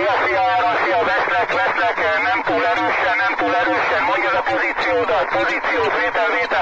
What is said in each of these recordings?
szia, veszlek, nem túl erősen, mondjad a pozíciót, vétel.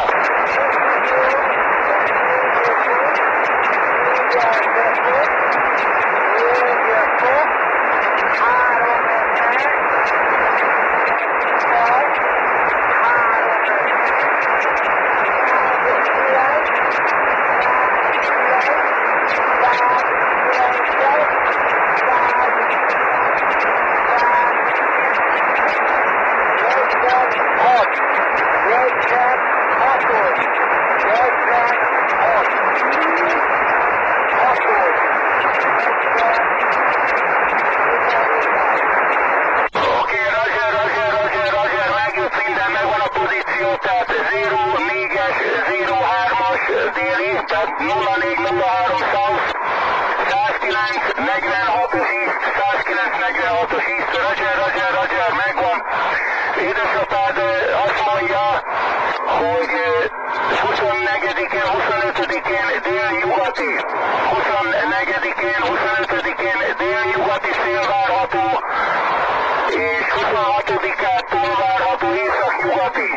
Tehát 04-es, 03-as déli, tehát 0403 South, 109, 46-os East, 109, 46-os East, Roger, megvan. Édesapád azt mondja, hogy 24-én, 25-én délnyugati, 24-én, 25-én délnyugati szél várható, és 26-ától várható északnyugati,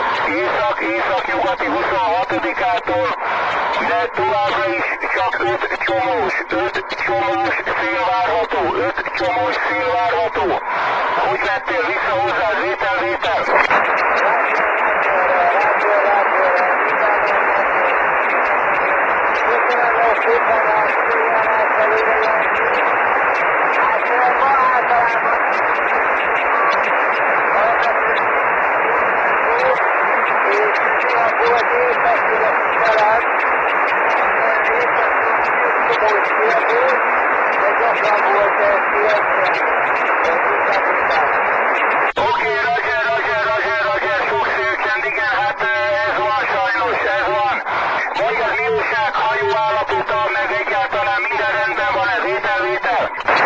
26-ától, de továbbra is csak 5 csomós szél várható. Hogy lettél vissza hozzá, vétel? Oké, Roger, sok szélcsend, igen, hát ez van sajnos, Mondjad, mi újság, hajó állapota, meg egyáltalán minden rendben van-e, vétel?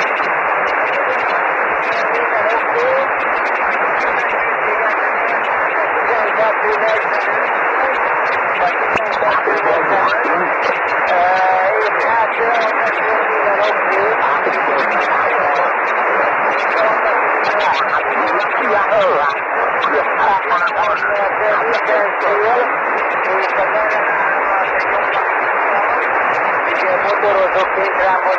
Motorozok kényrám, hogy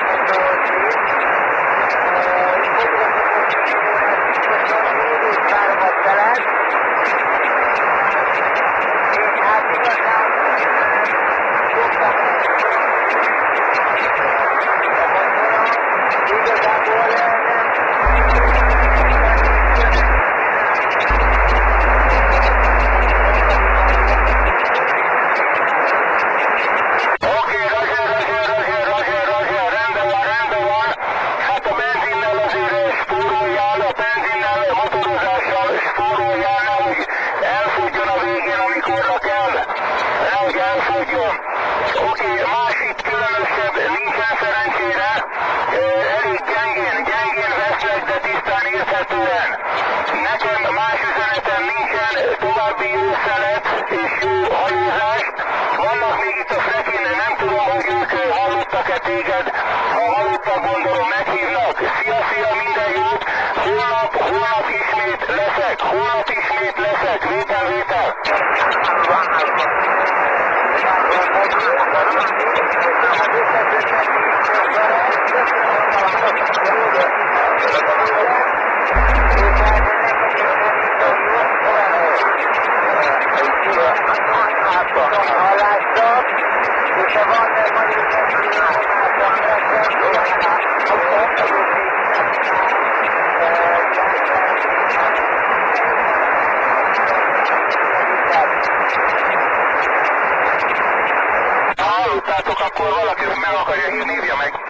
Oké, másik különösebb nincsen szerencsére, elég gyengén vesznek, de tisztán érthetően. Nekem más üzenetem nincsen, további jó szelet és jó hajózást. Vannak még itt a frekén, nem tudom, hogy ők hallottak-e téged. Ha hallottak, gondolom meghívnak. Szia, minden jót! Holnap ismét leszek, vétel! Hallottátok, akkor valaki